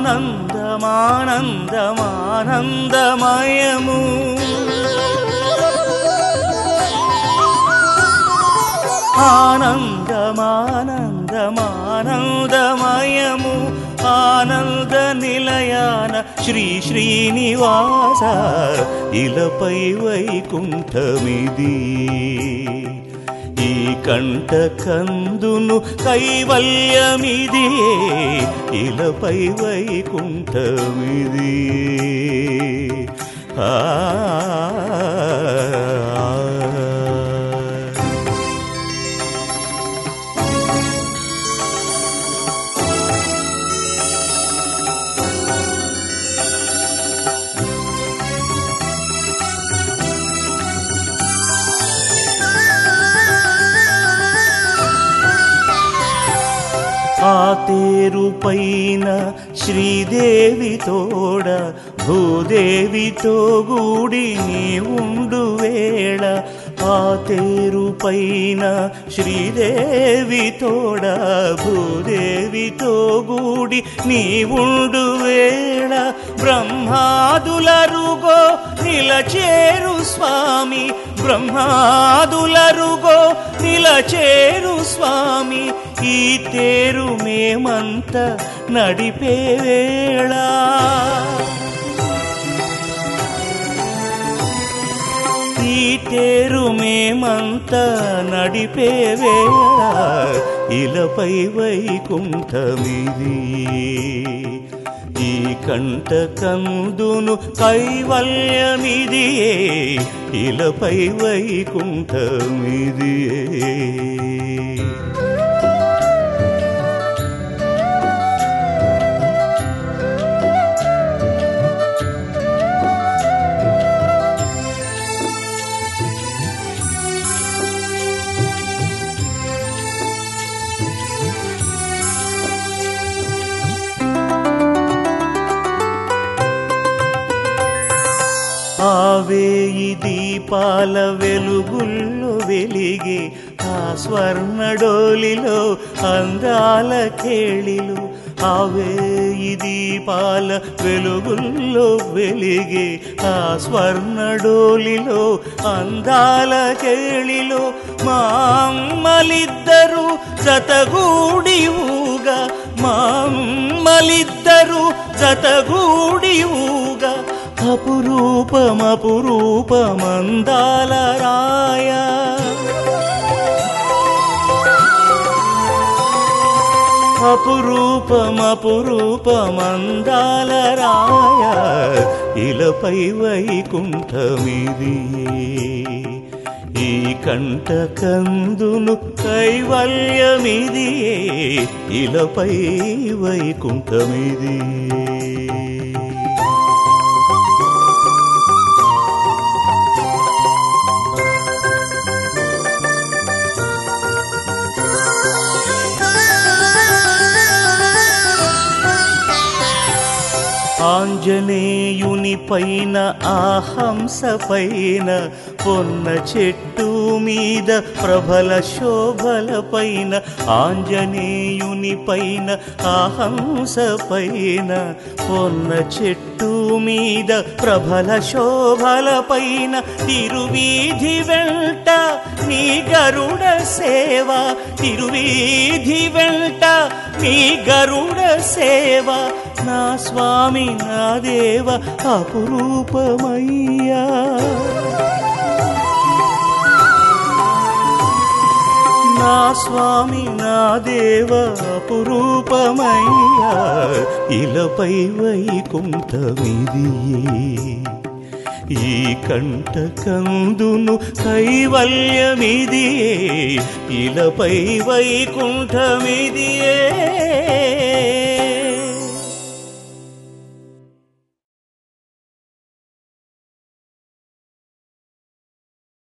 ఆనందమానందమానందమయము ఆనందమానందమానందమయము ఆనంద నిలయాన శ్రీ శ్రీనివాస ఇలపై వైకుంఠమిది ఈ కంట కందును కైవల్యమిది ఇలపై వైకుంఠమిది ఆ తేరు పైన శ్రీదేవి తోడ భూదేవితో గూడి నీ ఉండు వేళ ఆ తేరు పైన శ్రీదేవి తోడ భూదేవితో గూడి నీ ఉండు వేళ బ్రహ్మాదులరుగో నిలచేరు స్వామి బ్రహ్మాదులరుగో నిలచేరు స్వామి ఈ తేరు మేమంత నడిపే వేళ ఈ తేరు మేమంత నడిపే వేళ ఇలపై వైకుంఠమిది ఈ కంట కందును కైవల్యమిది ఇలపై వైకుంఠమిది ఆవేయి దీపాల వెలుగుల్లో వెలిగే ఆ స్వర్ణడోలిలో అందాల కేళిలు ఆవేయి దీపాల వెలుగుల్లో వెలిగే ఆ స్వర్ణడోలిలో అందాల కేళిలో మా అమ్మలిద్దరూ జతగూడి ఊగా మా అమ్మలిద్దరూ జతగూడి ఊగా అపురూపమపురూపమందాల రాయ అపురూపమపురూపమందాల రాయ ఇలపై వైకుంఠమిది ఈ కంట కందును కైవల్యమిది ఇలపై వైకుంఠమిది ఆంజనేయుని పైన ఆ హంస పైన పొన్న చెట్టు మీద ప్రభల శోభల పైన ఆంజనేయుని పైన ఆ హంస పైన పొన్న చెట్టు మీద ప్రభల శోభల పైన తిరువీధి వెంట నీ గరుడ సేవ తిరువీధి వెంట నీ గరుడ సేవ నా స్వామి నా దేవ అపురూపమయ్యా నా స్వామి నా దేవ అపురూపమయ్యా ఇలపై వైకుంఠమిది ఈ కంట కందును కైవల్యమిది ఇలపై వైకుంఠమిదియే